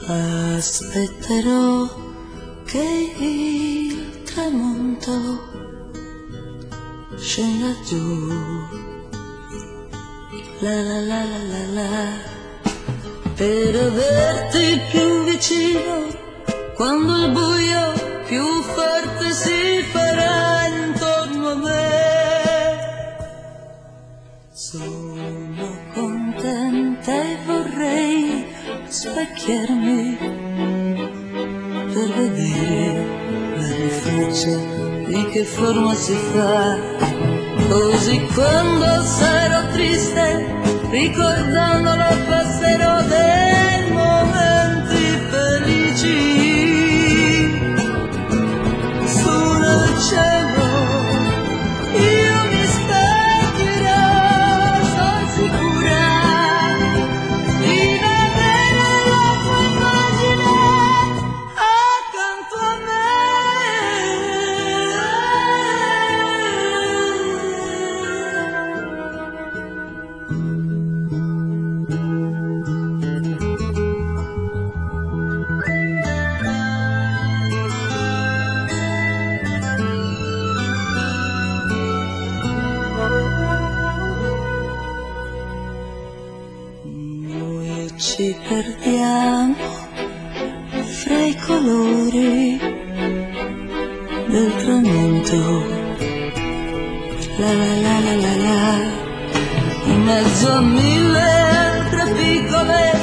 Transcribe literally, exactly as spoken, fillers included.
Aspetterò che il tramonto scenda giù, la la la la la la, per averti più vicino quando il buio più forte si farà intorno a me. Sono contenta e vorrei specchiarmi per vedere la mia faccia, di che forma si fa, così quando sarò triste ricordandolo passerò dei momenti felici. Su nel cielo io mi specchierò, sono sicura di vedere la tua immagine accanto a ci perdiamo fra i colori del tramonto, la la la la la la, in mezzo a mille altre piccole